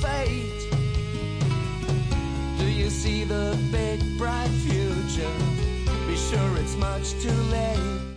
fate? Do you see the big bright future? Be sure it's much too late.